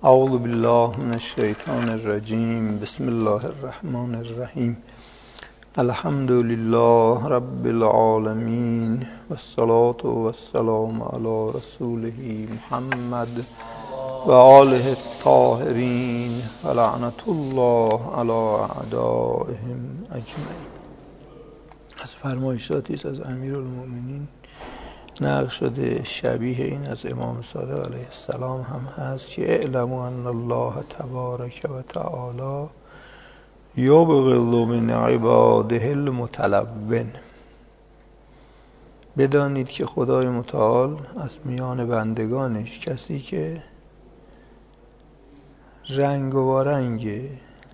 اعوذ بالله من الشیطان الرجیم. بسم الله الرحمن الرحیم. الحمد لله رب العالمین والصلاة والسلام علی رسوله محمد و آله الطاهرین و لعنت الله علی اعدائهم اجمعین. از فرمایشاتی است از امیرالمؤمنین نقل شده، شبیه این از امام صادق علیه السلام هم هست که اعلموا ان الله تبارک و تعالی یبغض من عباده المتلون. بدانید که خدای متعال از میان بندگانش کسی که رنگ و وارنگه،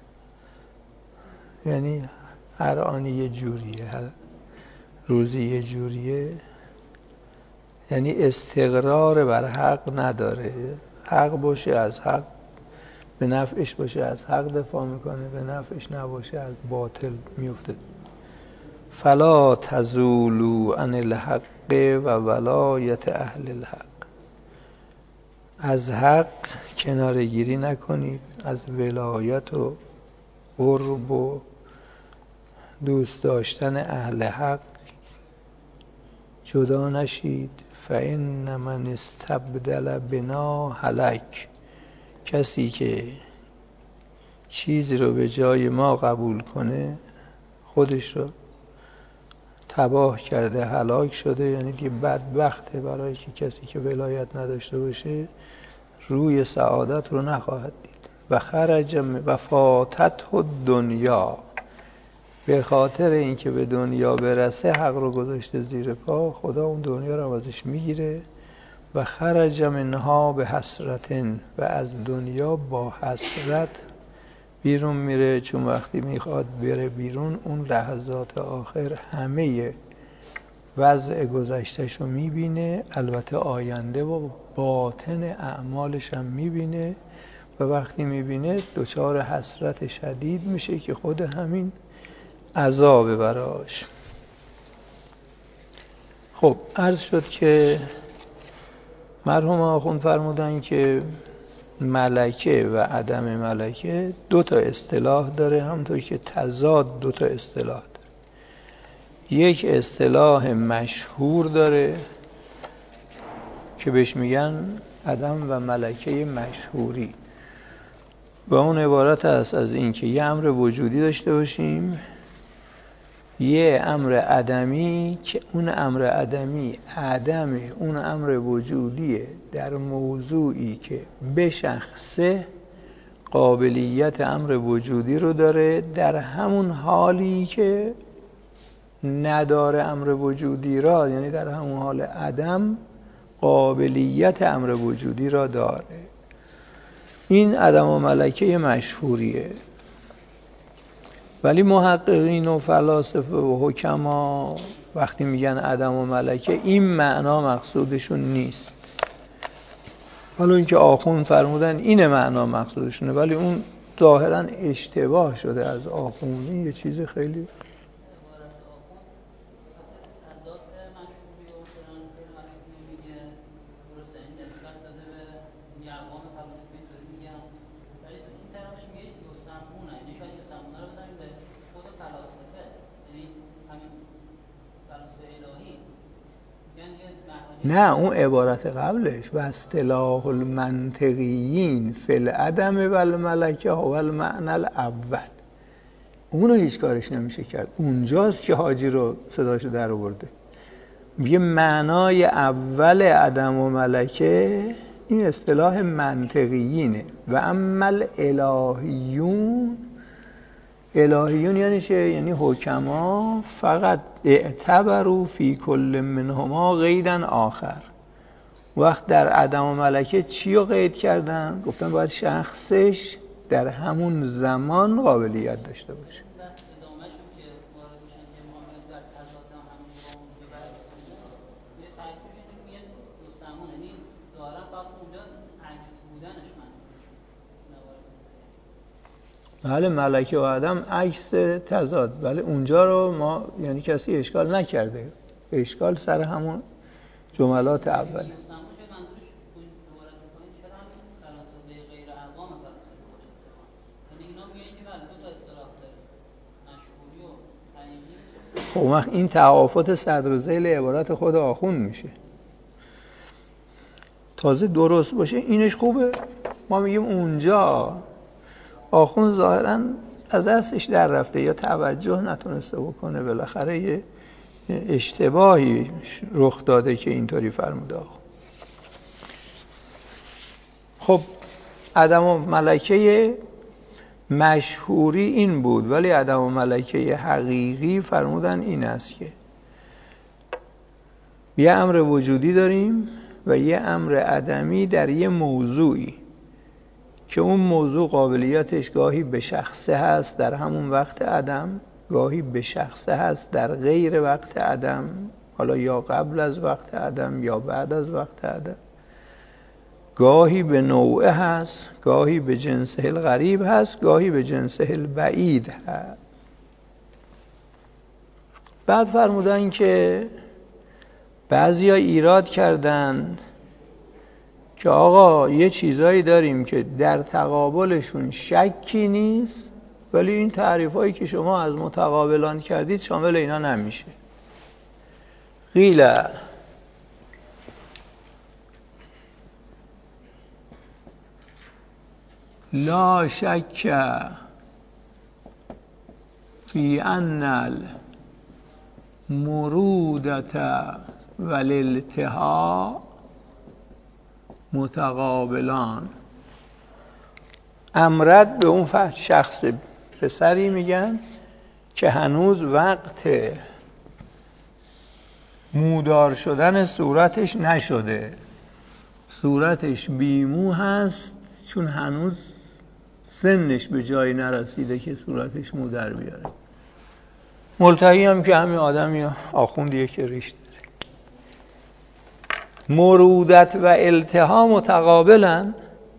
یعنی هر آن یه جوریه، هر روزی یه جوریه، یعنی استقرار بر حق نداره. حق باشه از حق به نفعش باشه از حق دفاع میکنه، به نفعش نباشه از باطل میفته. فلا تزولوا عن الحق و ولایت اهل الحق. از حق کناره گیری نکنید، از ولایت و قرب و دوست داشتن اهل حق جدا نشید. فإن من استبدل بنا هلک. کسی که چیزی رو به جای ما قبول کنه خودش رو تباه کرده، هلاک شده، یعنی دیگه بدبخته. برای که کسی که ولایت نداشته باشه روی سعادت رو نخواهد دید. و خرج و فاتته الدنیا. به خاطر اینکه به دنیا برسه حق رو گذاشته زیر پا، خدا اون دنیا رو ازش میگیره. و خرج منها به حسرتن. و از دنیا با حسرت بیرون میره، چون وقتی میخواد بره بیرون اون لحظات آخر همه وضع گذشتهش رو میبینه، البته آینده و باطن اعمالش هم میبینه. و وقتی میبینه دچار حسرت شدید میشه که خود همین عذاب براش. خب عرض شد که مرحوم آخوند فرمودن که ملکه و عدم ملکه دو تا اصطلاح داره، همونطور که تضاد دو تا اصطلاح داره. یک اصطلاح مشهور داره که بهش میگن عدم و ملکه مشهوری، و اون عبارت است از این که یه امر وجودی داشته باشیم، یه امر عدمی که اون امر عدمی عدم اون امر وجودیه در موضوعی که به شخصه قابلیت امر وجودی رو داره، در همون حالی که نداره امر وجودی را، یعنی در همون حال عدم قابلیت امر وجودی را داره. این عدم و ملکه مشهوریه. ولی محققین و فلاسفه و حکما وقتی میگن عدم و ملکه این معنا مقصودشون نیست. حالا اینکه آخوند فرمودن این معنا مقصودشونه، ولی اون ظاهرا اشتباه شده از آخوند. این یه چیز خیلی نه، اون عبارت قبلش و اصطلاح المنطقیین فی العدم و الملکه و المعنى الاول، اونو هیچ کارش نمیشه کرد. اونجاست که حاجی رو صداشو در آورده. یه معنای اول عدم و ملکه این اصطلاح منطقیینه. و اما الالهیون، الهیون یعنی چه؟ یعنی حکما فقط اعتبروا فی کل منهما قیدن آخر. وقت در عدم و ملکه چی رو قید کردن؟ گفتن باید شخصش در همون زمان قابلیت داشته باشه. بله، ملکه و عدم عکس تضاد، ولی اونجا رو ما یعنی کسی اشکال نکرده. اشکال سر همون جملات اوله. خب این تفاوت صدر و ذیل عبارت خود آخوند میشه. تازه درست باشه اینش خوبه، ما میگیم اونجا آخوند ظاهراً از دستش در رفته یا توجه نتونسته بکنه، بالاخره یه اشتباهی رخ داده که اینطوری فرموده آخوند. خب عدم و ملکه مشهوری این بود، ولی عدم و ملکه حقیقی فرمودن این است که یه امر وجودی داریم و یه امر عدمی در یه موضوعی که اون موضوع قابلیتش گاهی به شخصه هست در همون وقت عدم، گاهی به شخصه هست در غیر وقت عدم، حالا یا قبل از وقت عدم یا بعد از وقت عدم، گاهی به نوعه هست، گاهی به جنسه الغریب هست، گاهی به جنسه البعید هست. بعد فرمودن که بعضیا ایراد کردن که آقا یه چیزایی داریم که در تقابلشون شکی نیست، ولی این تعریفایی که شما از متقابلان کردید شامل اینا نمیشه. قیل لا شک فی ان المرودة والالتها متقابلان. امرد به اون شخص پسری میگن که هنوز وقت مودار شدن صورتش نشده، صورتش بیمو هست چون هنوز سنش به جایی نرسیده که صورتش مو در بیاره. ملتهی هم که همین آدمی آخوندیه که ریش داره. مرودت و التها متقابلن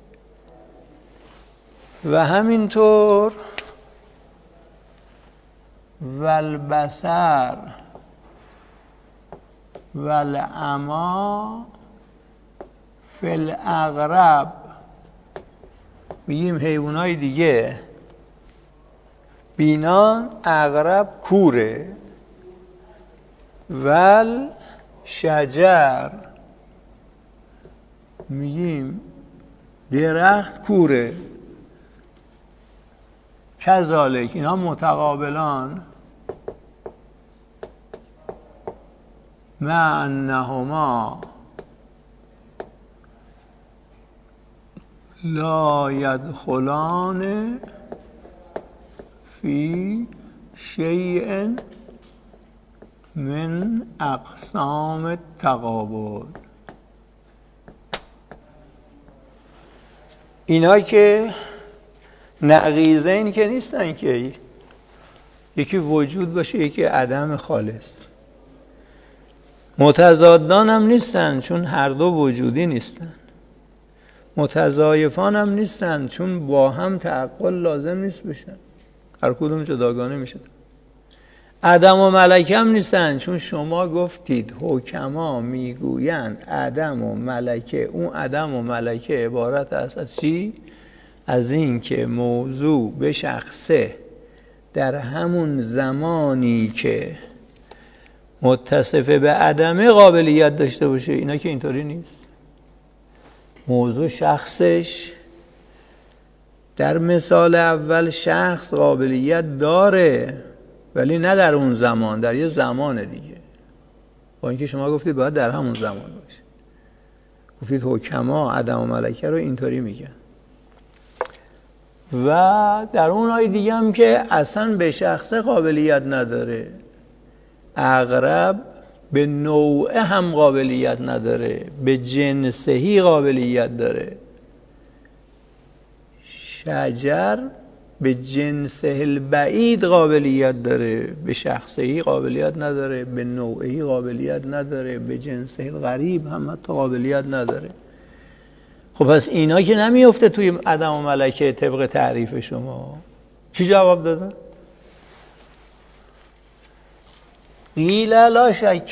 و همینطور والبصر والعما فی الاغرب. میگیم حیوانای دیگه بینان، اغرب کوره، ول شجر میگیم درخت کوره. کذالک اینا متقابلان مع انهما لا يدخلان فی شیء من اقسام التقابل. اینا که نقیضین که نیستن که یکی وجود باشه یکی عدم خالص، متضادان هم نیستن چون هر دو وجودی نیستن، متضایفان هم نیستن چون با هم تعقل لازم نیست بشن، هر کدوم جداگانه میشه. عدم و ملکه هم نیستن چون شما گفتید حکما میگویند عدم و ملکه. اون عدم و ملکه عبارت است از چی؟ از این که موضوع به شخصه در همون زمانی که متصف به عدم قابلیت داشته باشه. اینا که اینطوری نیست. موضوع شخصش در مثال اول شخص قابلیت داره ولی نه در اون زمان، در یه زمان دیگه. با اینکه شما گفتید باید در همون زمان باشه. گفتید حکما عدم و ملکه رو اینطوری میگن. و در اون آیه دیگه هم که اصلا به شخص قابلیت نداره، اغرب به نوع هم قابلیت نداره، به جنسهی قابلیت داره، شجر به جنسه البعید قابلیت داره، به شخصهی قابلیت نداره، به نوعی قابلیت نداره، به جنسه الغریب هم حتی قابلیت نداره. خب پس اینا که نمیفته توی عدم و ملکه طبق تعریف شما. چی جواب دادن؟ قیل لا شک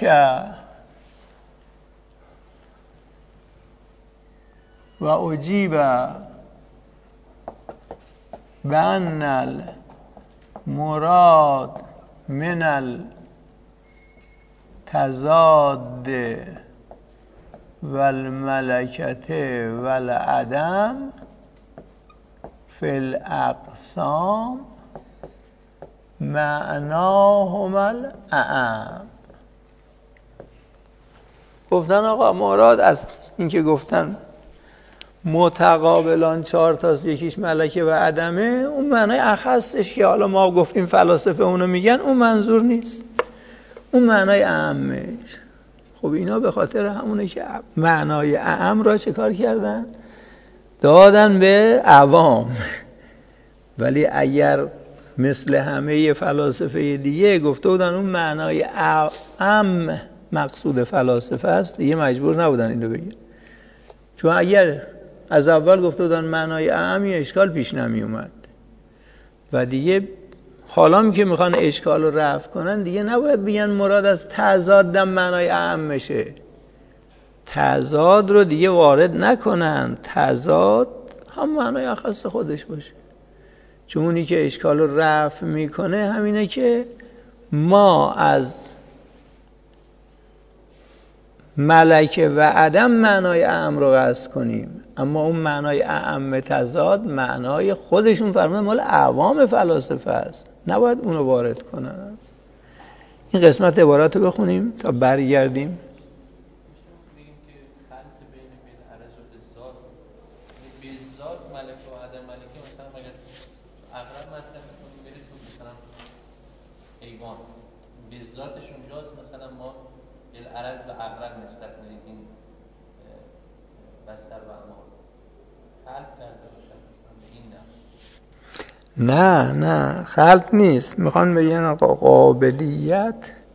و اجیب بأن المراد من التضاد والملکته والعدم فی الاقسام معناهما الاعم. گفتن آقا مراد از این که گفتن متقابلان 4 تاست، یکیش ملکه و عدمه، اون معنای اخصش که حالا ما گفتیم فلاسفه اونو میگن، اون منظور نیست، اون معنای اعمش. خب اینا به خاطر همونه که معنای اعم را چه کار کردن؟ دادن به عوام. ولی اگر مثل همه فلاسفه دیگه گفته بودن اون معنای اعم مقصود فلاسفه است، دیگه مجبور نبودن این رو بگن. چون اگر از اول گفته بودن معنای اعم، اشکال پیش نمی اومد. و دیگه حالا که میخوان اشکال رو رفع کنن، دیگه نباید بگن مراد از تضاد معنای اعم میشه. تضاد رو دیگه وارد نکنن، تضاد هم معنای اخص خودش باشه. چون اونی که اشکال رو رفع میکنه همینه که ما از ملکه و عدم معنای اعم رو قصد کنیم، اما اون معنای اعم تضاد معنای خودشون فرموده مال عوام فلاسفه است، نباید اونو وارد کنن. این قسمت عبارت رو بخونیم تا برگردیم. بگیم که خلط بین بالعرض و بالذات، بالذات ملکه و عدم ملکه، مثلا اگر اغرب مطلب میکنیم برید تو مثلا حیوان بالذاتش اونجاست، مثلا ما بالعرض و اغرب نسبت میدیم این بستر و اما خلط کرده باشن مثلا به این نه خلط نیست. میخوان بگن قابلیت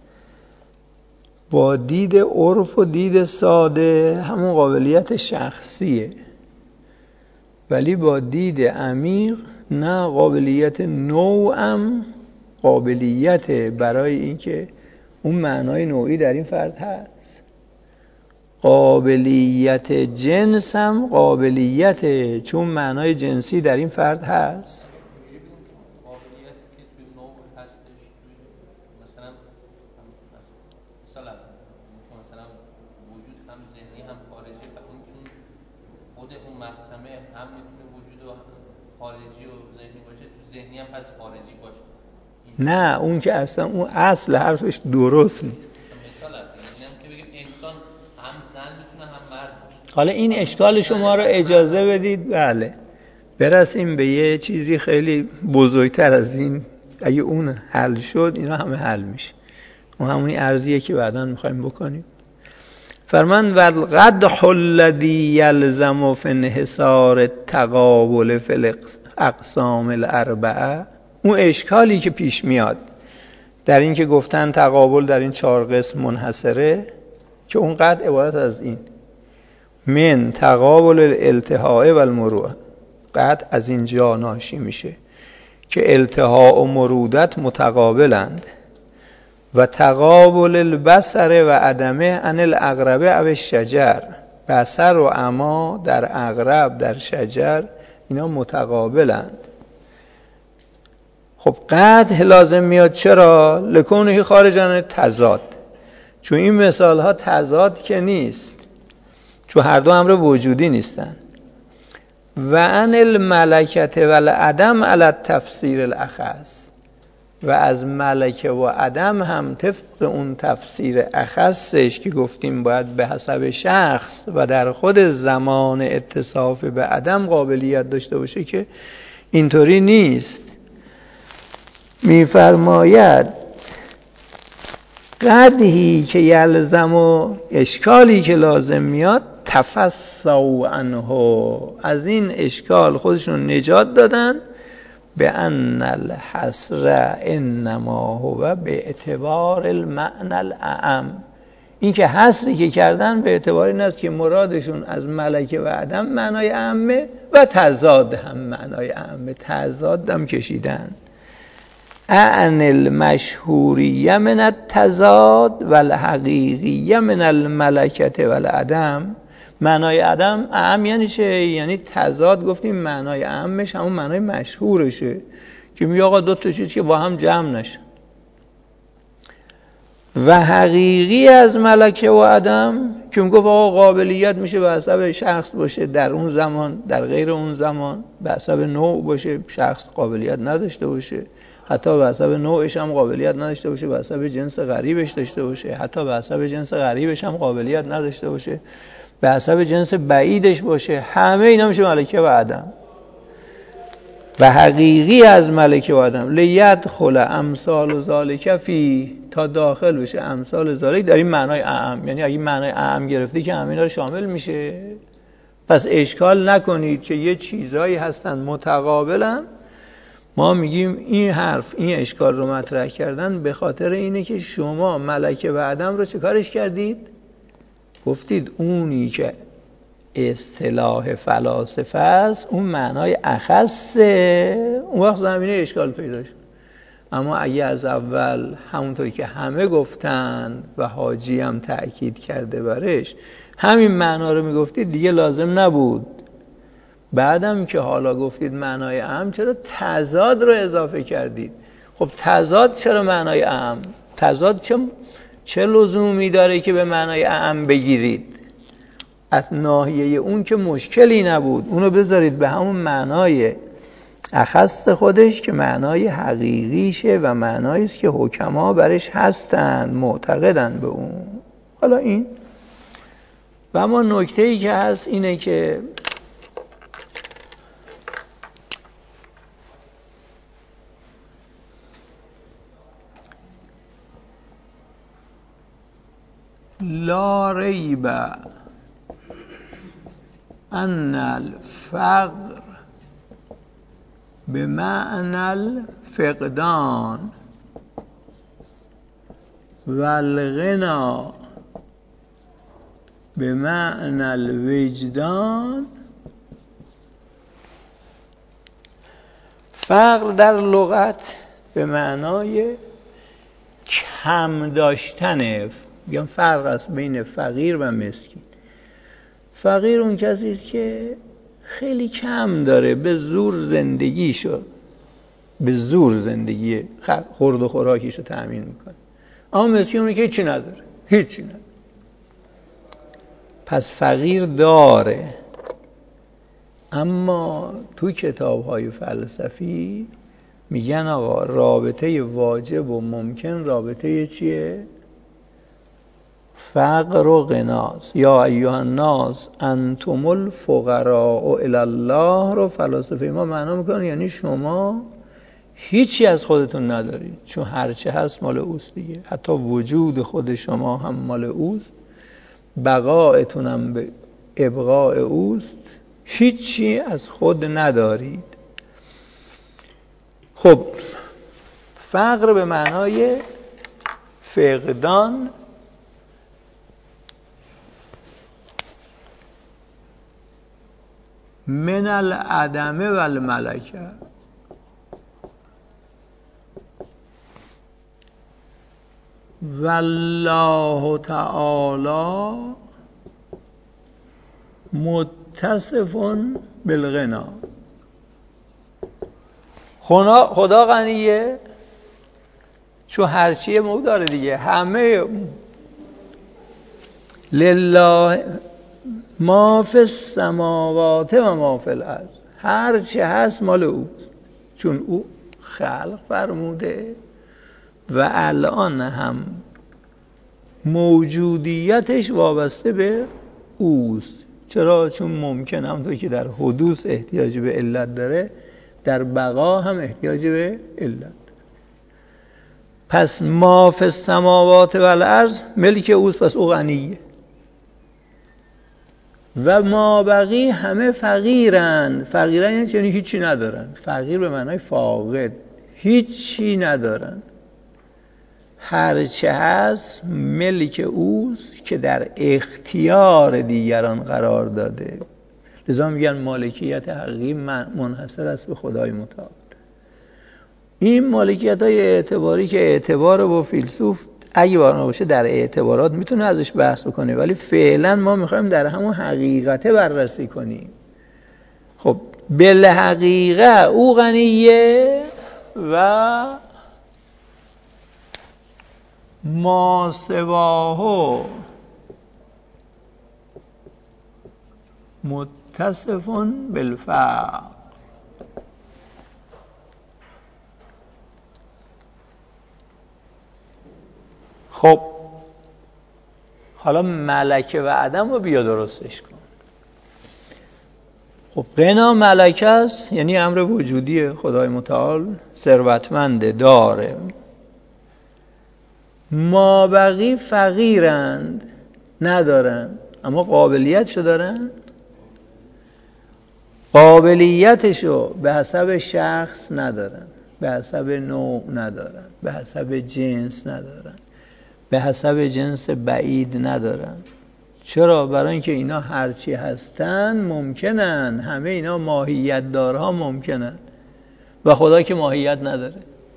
با دید عرف و دید ساده همون قابلیت شخصیه، ولی با دید عمیق نه، قابلیت نوعم قابلیت برای اینکه اون معنای نوعی در این فرد هست. قابلیت جنس هم قابلیت، چون معنای جنسی در این فرد هست. قابلیتی که توی نوع هستش، مثلا مثلا وجود هم ذهنی هم خارجی، و اون چون خود اون مقسمه هم میتونه وجود و خارجی و ذهنی باشه، تو ذهنی هم پس خارجی باشه. نه، اون که اصلا اون اصل حرفش درست نیست. مثال اینم که بگیم انسان هم زن میتونه هم مرد باشه. حالا این اشکال شما رو اجازه بدید بله برسیم به یه چیزی خیلی بزرگتر از این. اگه اون حل شد اینا همه حل میشه. اون همونی ارزیه که بعداً میخوایم بکنیم. فرمان والقدح الذی یلزم فی انحصار التقابل فی الاقسام الاربعه، اون اشکالی که پیش میاد در این که گفتن تقابل در این 4 قسم منحصره، که اون قدح عبارت از این من تقابل الالتهاء و المروءه، قدح از اینجا ناشی میشه که التهاء و مرودت متقابلند و تقابل البصر و عدمه عن الاغرب او الشجر، بصر و عما در اغرب در شجر اینا متقابلند. خب قدح لازم میاد چرا؟ لکونه خارج عن تضاد، چون این مثال ها تضاد که نیست، چون هر دو امر وجودی نیستن. و عن الملکته و العدم علی التفسیر الاخص، و از ملکه و عدم هم طبق اون تفسیر اخصش که گفتیم باید به حسب شخص و در خود زمان اتصاف به عدم قابلیت داشته باشه، که اینطوری نیست. میفرماید قدحی که یلزم و اشکالی که لازم میاد تفسوا عنه، از این اشکال خودشون نجات دادن، به ان الحصر انما هو به اعتبار المعنى الاعم، این که حصری که کردن به اعتبار این است که مرادشون از ملکه و عدم معنای اعمه و تضاد هم معنای اعمه، تضاد هم کشیدن. عن المشهوریه من التضاد و الحقیقیه من الملکه و العدم، معنای عدم اعم یعنی چه؟ یعنی تضاد. گفتیم معنای اعمش همون معنای مشهورشه که میگه آقا دو تا چیز که با هم جمع نشن. و حقیقی از ملکه و عدم که میگفت آقا قابلیت میشه به حسب شخص باشه در اون زمان، در غیر اون زمان به حسب نوع باشه، شخص قابلیت نداشته باشه، حتی به حسب نوعش هم قابلیت نداشته باشه، به حسب جنس غریبش داشته باشه، حتی به حسب جنس غریبش هم قابلیت نداشته باشه، به حسب جنس بعیدش باشه. همه اینا میشه ملکه و عدم. و حقیقی از ملکه و عدم لیدخل امثال ذالک فی، تا داخل بشه امثال ذالک در این معنای اعم. یعنی اگه معنای اعم گرفتی که همه اینا رو شامل میشه. پس اشکال نکنید که یه چیزایی هستن متقابلن. ما میگیم این حرف، این اشکال رو مطرح کردن به خاطر اینه که شما ملکه و عدم رو چه کارش کردید؟ گفتید اونی که اصطلاح فلاسفه است اون معنای اخصه، اون وقت زمینه اشکال پیدا شد. اما اگه از اول همونطوری که همه گفتن و حاجی هم تأکید کرده برش همین معنا رو میگفتید دیگه لازم نبود. بعدم که حالا گفتید معنای اعم چرا تضاد رو اضافه کردید؟ خب تضاد چرا معنای اعم؟ تضاد چه لزومی داره که به معنای اعم بگیرید؟ از ناحیه اون که مشکلی نبود، اونو بذارید به همون معنای اخص خودش که معنای حقیقیشه و معنایی است که حکما برش هستن، معتقدن به اون. حالا این و اما نکته‌ای که هست اینه که لا ریب ان الفقر بمعنى الفقدان والغنا بمعنى الوجدان. فقر در لغت به معنای کم داشتنه. میگم فرق است بین فقیر و مسکین. فقیر اون کسی است که خیلی کم داره، به زور زندگیشو، به زور زندگی خورد و خوراکیشو تأمین میکنه. اما مسکین اونی که هیچی نداره، هیچی نداره. پس فقیر داره. اما تو کتاب‌های فلسفی میگن آقا رابطه واجب و ممکن رابطه چیه؟ فقر و غناست. یا ایها الناس انتم الفقراء الی الله رو فلاسفه ما معنا میکنن یعنی شما هیچی از خودتون ندارید، چون هرچه هست مال اوست دیگه. حتی وجود خود شما هم مال اوست، بقایتون هم به ابقاء اوست، هیچی از خود ندارید. خب فقر به معنای فقدان من العدم و الملکه. والله تعالی متصف بالغنا. خدا غنیه چون هرچیه مو داره دیگه. همه لله ما فی السماوات و ما فی الارض، هر چه هست مال اوست، چون او خلق فرموده و الان هم موجودیتش وابسته به اوست. چرا؟ چون ممکن همونطور که در حدوث احتیاج به علت داره، در بقا هم احتیاج به علت. پس ما فی السماوات و الارض ملک اوست، پس او غنیه. و ما بقی همه فقیرن. فقیرن یعنی هیچی ندارن. فقیر به معنای فاقد، هیچی ندارن. هرچه هست ملک اوست که در اختیار دیگران قرار داده. لذا میگن مالکیت حقیقی منحصر است به خدای متعال. این مالکیت های اعتباری که اعتبار با فیلسوف اگه بنا باشه در اعتبارات میتونه ازش بحث بکنه، ولی فعلا ما میخوایم در همون حقیقته بررسی کنیم. خب بالحقیقه او غنیه و ما سواه متصف بالفقر. خب حالا ملکه و عدم رو بیا درستش کن. خب غنا ملکه است، یعنی امر وجودی خدای متعال، ثروتمنده، داره. ما بقی فقیرند، ندارن، اما قابلیتشو دارن. قابلیتشو به حسب شخص ندارن، به حسب نوع ندارن، به حسب جنس ندارن، به حسب جنس بعید ندارن. چرا؟ برای اینکه اینا هرچی هستن ممکنن، همه اینا ماهیت دارها ممکنن و خدا که ماهیت نداره.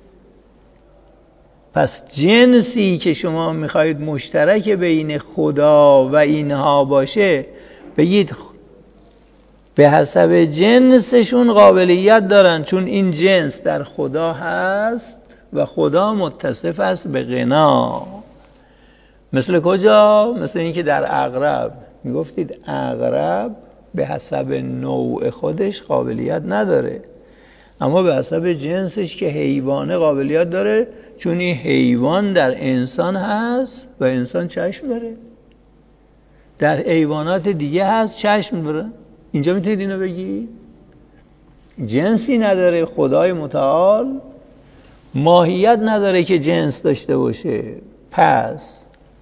پس جنسی که شما میخواید مشترک بین خدا و اینها باشه، بگید به حسب جنسشون قابلیت دارن، چون این جنس در خدا هست و خدا متصف است به غنا. مثل کجا؟ مثل این که در عقرب میگفتید عقرب به حسب نوع خودش قابلیت نداره، اما به حسب جنسش که حیوانه قابلیت داره، چون این حیوان در انسان هست و انسان چشم داره. در حیوانات دیگه هست چشم داره. اینجا میتونید اینو بگید جنسی نداره. خدای متعال ماهیت نداره که جنس داشته باشه. پس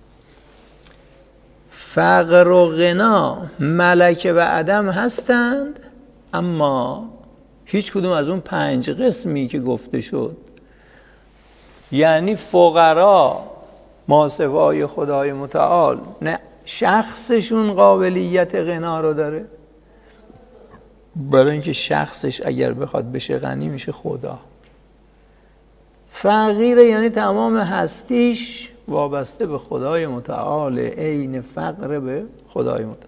فقر و غنا ملکه و عدم هستند، اما هیچ کدوم از اون 5 قسمی که گفته شد، یعنی فقرا ماسوای خدای متعال نه شخصشون قابلیت غنا رو داره، برای اینکه شخصش اگر بخواد بشه غنی میشه خدا. فقیره یعنی تمام هستیش وابسته به خدای متعال، عین فقر به خدای متعال،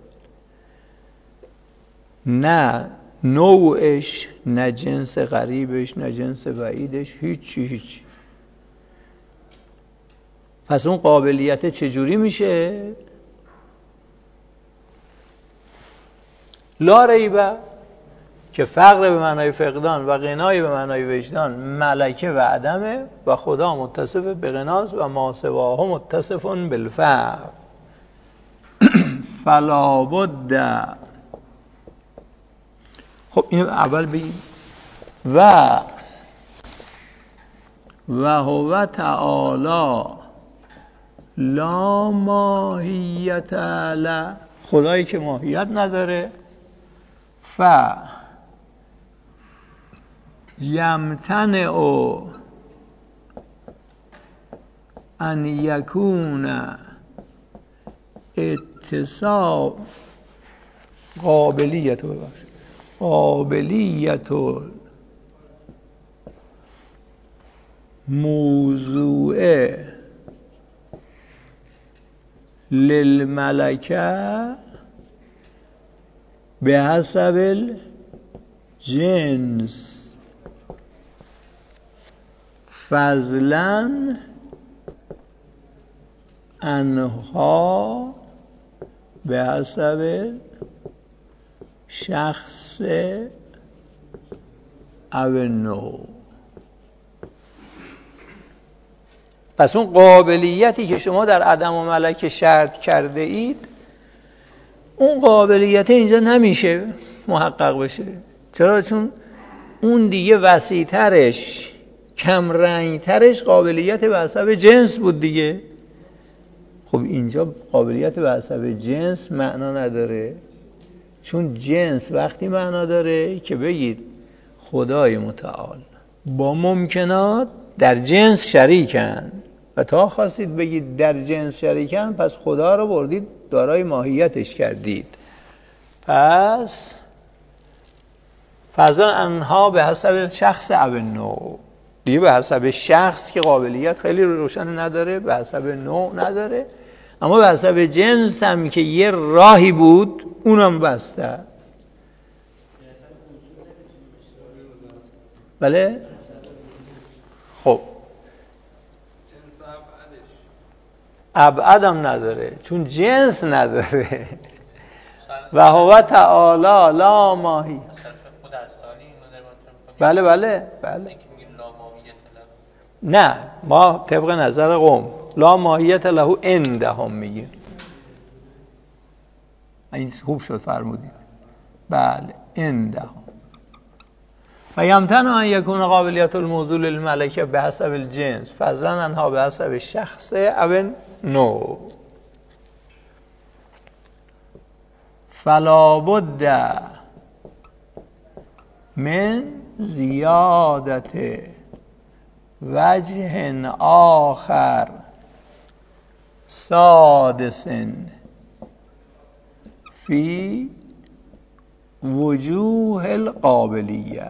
نه نوعش، نه جنس غریبش، نه جنس بعیدش، هیچی. پس اون قابلیت چجوری میشه؟ لا ریبه که فقر به معنای فقدان و غنای به معنای وجدان ملکه و عدمه و خدا متصف به غناست و ما سواه متصف بالفقر. فلا بد. خب اینو اول بگیم. و هو تعالی لا ماهیت له، خدایی که ماهیت نداره. یمتنع ان یکون اتصاف قابلیت موضوع للملکه به حسب الجنس فضلا انها به حسب شخص او نوع. پس اون قابلیتی که شما در عدم و ملکه شرط کرده اید، اون قابلیت اینجا نمیشه محقق بشه. چرا؟ چون اون دیگه وسیع‌ترش، کم رنگ‌ترش قابلیت به حسب جنس بود دیگه. خب اینجا قابلیت به حسب جنس معنا نداره، چون جنس وقتی معنا داره که بگید خدای متعال با ممکنات در جنس شریکن و تا خواستید بگید در جنس شریکن، پس خدا رو بردید دارای ماهیتش کردید. پس فضا انها به حسب شخص او نوع. دیگه به حسب شخص که قابلیت خیلی روشن نداره، به حسب نوع نداره، اما به حسب جنس هم که یه راهی بود اونم بسته است. بله؟ خب ابعدم نداره چون جنس نداره. و هو تعالی لا ماهی. بله بله بله. نه ما طبق نظر قوم لا ماهیت له عندهم میگیم. این خوب شد فرمودید. بله عندهم. و یمتنع ان یکون قابلیت الموضوع للملکه به حسب الجنس فضلا عنها به حسب الشخص او نوع. فلا بد من زیادت وجه آخر سادس فی وجوه القابلیه.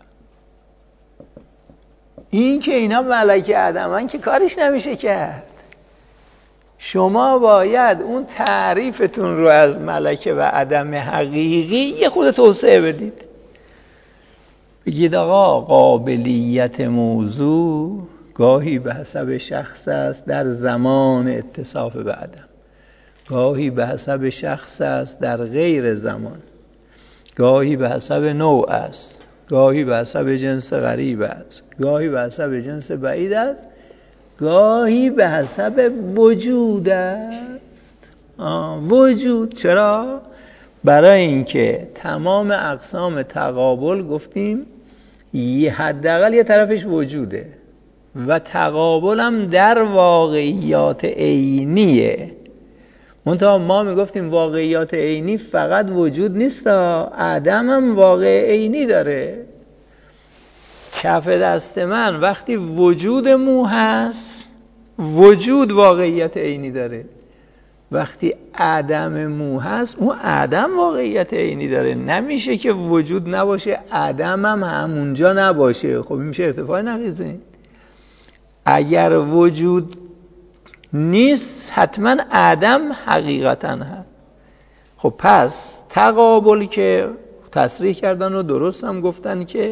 این که اینا ملکه آدمن که کارش نمیشه کرد. شما باید اون تعریفتون رو از ملکه و عدم حقیقی یه خود توسعه بدید. بگید آقا قابلیت موضوع گاهی به حسب شخص است در زمان اتصاف به عدم، گاهی به حسب شخص است در غیر زمان، گاهی به حسب نوع است، گاهی به حسب جنس غریب است، گاهی به حسب جنس بعید است، گاهی به حسب وجود است. وجود چرا؟ برای اینکه تمام اقسام تقابل گفتیم حداقل یه طرفش وجوده و تقابل هم در واقعیات عینیه. منتها ما میگفتیم واقعیات عینی فقط وجود نیست، عدم هم واقع عینی داره. کف دست من وقتی وجود مو هست وجود واقعیت عینی داره، وقتی عدم مو هست اون عدم واقعیت عینی داره. نمیشه که وجود نباشه عدم هم همونجا نباشه. خب این میشه ارتفاع نقیضه. اگر وجود نیست حتما عدم حقیقتا هست. خب پس تقابل که تصریح کردن و درست هم گفتن که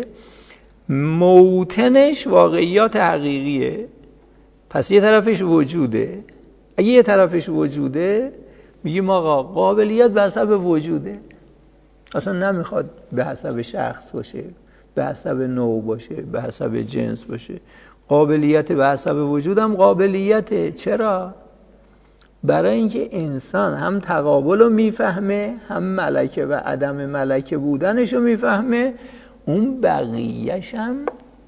موطنش واقعیات حقیقیه، پس یه طرفش وجوده. اگه یه طرفش وجوده میگیم آقا قابلیت به حسب وجوده، اصلا نمیخواد به حسب شخص باشه، به حسب نوع باشه، به حسب جنس باشه. قابلیت به حسب وجود هم قابلیته. چرا؟ برای اینکه انسان هم تقابل رو میفهمه، هم ملکه و عدم ملکه بودنش رو میفهمه، اون بقیهش هم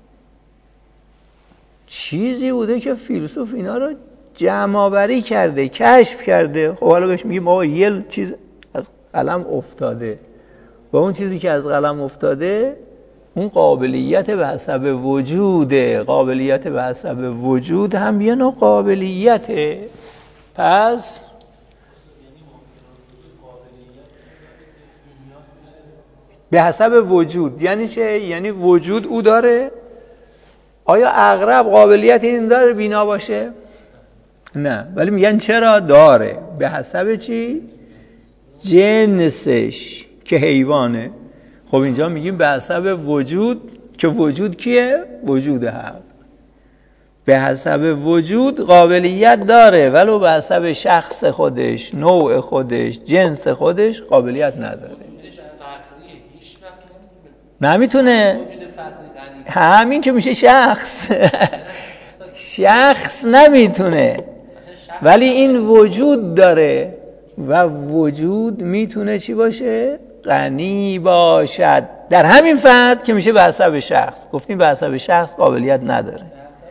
چیزی بوده که فیلسوف اینا رو جمع آوری کرده، کشف کرده. خب حالا بهش میگیم آقا یه چیز از قلم افتاده و اون چیزی که از قلم افتاده اون قابلیت به حسب وجوده. قابلیت به حسب وجود هم یه نوع قابلیته. پس به حسب وجود یعنی چه؟ یعنی وجود او داره. آیا عقرب قابلیت این داره بینا باشه؟ نه، ولی میگن چرا داره. به حسب چی؟ جنسش که حیوانه. خب اینجا میگیم به حسب وجود که وجود کیه؟ وجود حق. به حسب وجود قابلیت داره ولو به حسب شخص خودش، نوع خودش، جنس خودش قابلیت نداره. نمیتونه. همین که میشه شخص. شخص نمیتونه ولی این وجود داره و وجود میتونه چی باشه؟ غنی باشد. در همین فرد که میشه به حسب شخص. گفتیم به حسب شخص قابلیت نداره.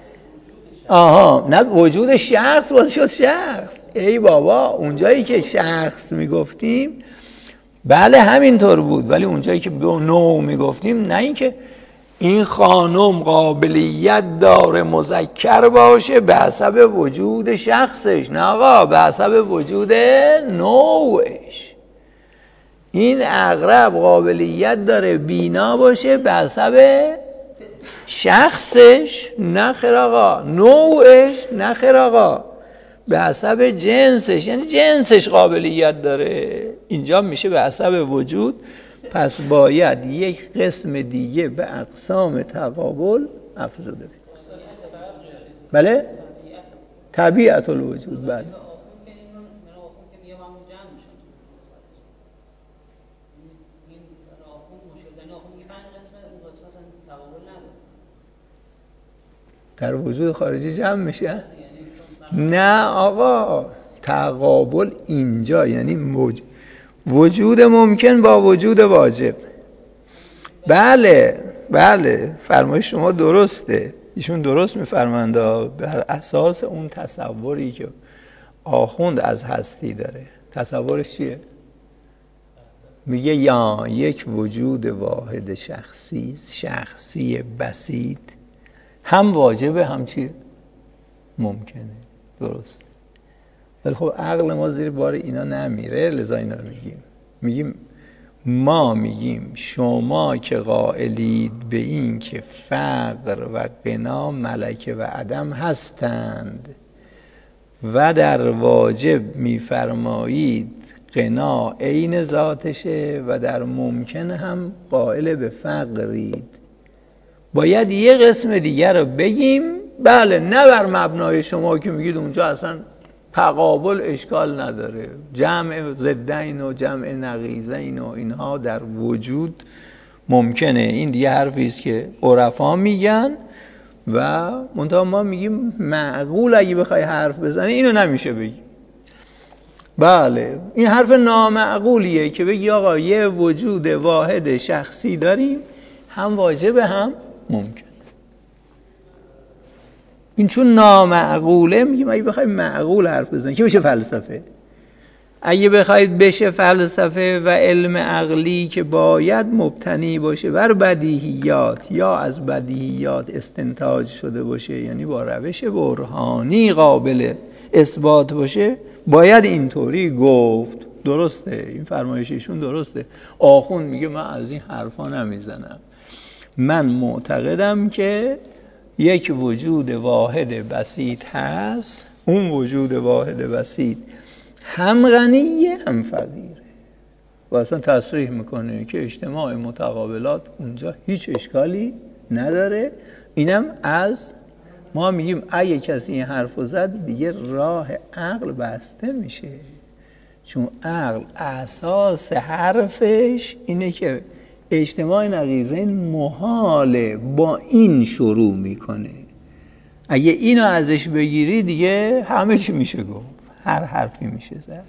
نه وجود شخص باشه شد شخص. ای بابا اونجایی که شخص میگفتیم بله همینطور بود، ولی اونجایی که به نوع میگفتیم نه اینکه این خانم قابلیت داره مذکر باشه به حسب وجود شخصش، نه آقا به حسب وجود نوعش. این عقرب قابلیت داره بینا باشه به حسب شخصش نه خیر آقا، نوعش نه خیر آقا، به حسب جنسش، یعنی جنسش قابلیت داره. اینجا میشه به حسب وجود، پس باید یک قسم دیگه به اقسام تقابل افزوده بشه. بله؟ طبیعت الوجود. بله در وجود خارجی جمع میشه؟ نه آقا، تقابل اینجا یعنی وجود ممکن با وجود واجب. بله بله، فرمایش شما درسته، ایشون درست میفرمایند بر اساس اون تصوری که آخوند از هستی داره. تصورش چیه؟ میگه یا یک وجود واحد شخصی بسیط هم واجبه هم چیه؟ ممکنه. درست. ولی خب عقل ما زیر بار اینا نمیره، لذا اینا رو میگیم ما میگیم شما که قائلید به این که فقر و غنا ملکه و عدم هستند و در واجب میفرمایید غنا عین ذاتشه و در ممکن هم قائل به فقرید، باید یه قسم دیگر رو بگیم. بله، نه بر مبنای شما که میگید اونجا اصلا تقابل اشکال نداره، جمع ضدین و جمع نقیضین و اینها در وجود ممکنه. این دیگه حرفی است که عرفا میگن و منتها ما میگیم معقول اگه بخوای حرف بزنی اینو نمیشه بگی. بله، این حرف نامعقولیه که بگی آقا یه وجود واحد شخصی داریم، هم واجبه هم ممکن. این چون نامعقوله میگیم اگه بخواید معقول حرف بزنید که بشه فلسفه. اگه بخواید بشه فلسفه و علم عقلی که باید مبتنی باشه بر بدیهیات یا از بدیهیات استنتاج شده باشه، یعنی با روش برهانی قابل اثبات باشه، باید اینطوری گفت. درسته، این فرمایششون درسته. آخوند میگه من از این حرفا نمیزنم، من معتقدم که یک وجود واحد بسیط هست، اون وجود واحد بسیط هم غنیه هم فقیره و اصلا تصریح میکنه که اجتماع متقابلات اونجا هیچ اشکالی نداره. اینم از ما میگیم اگه کسی این حرفو زد دیگه راه عقل بسته میشه، چون عقل اساس حرفش اینه که اجتماع نقیضین محاله، با این شروع میکنه. اگه اینو ازش بگیری دیگه همه چی میشه گفت، هر حرفی میشه زد.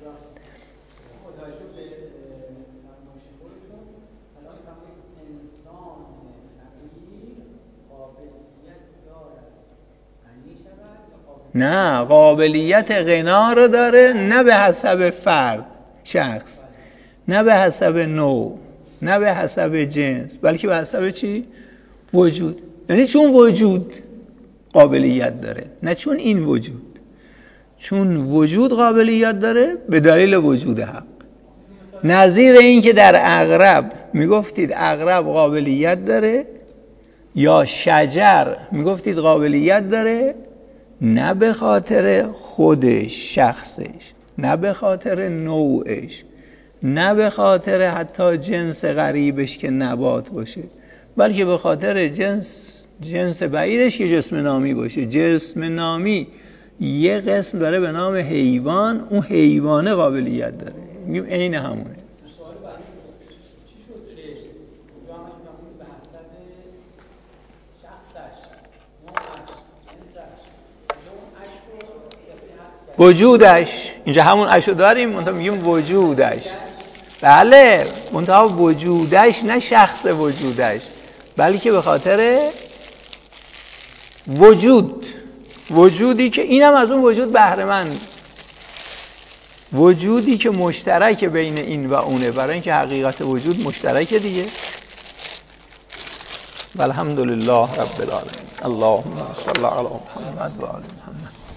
نه، قابلیت غنا رو داره، نه به حسب فرد شخص، نه به حسب نوع، نه به حسب جنس، بلکه به حسب چی؟ وجود. یعنی چون وجود قابلیت داره، نه چون این وجود. چون وجود قابلیت داره به دلیل وجود حق. نظیر این که در عقرب میگفتید عقرب قابلیت داره، یا شجر میگفتید قابلیت داره، نه به خاطر خودش شخصش، نه به خاطر نوعش، نه به خاطر حتی جنس غریبش که نبات باشه، بلکه به خاطر جنس بعیدش که جسم نامی باشه. جسم نامی یه قسم داره به نام حیوان، اون حیوانه قابلیت داره، میگیم عین همونه. وجودش، اینجا همون اشو داریم، منتها میگیم وجودش. بله، منتها وجودش نه شخص وجودش، بلکه به خاطر وجودی که اینم از اون وجود بهره مند، وجودی که مشترک بین این و اونه، برای اینکه حقیقت وجود مشترکه دیگه. والحمدلله رب العالمین. اللهم صل علی محمد و آل محمد.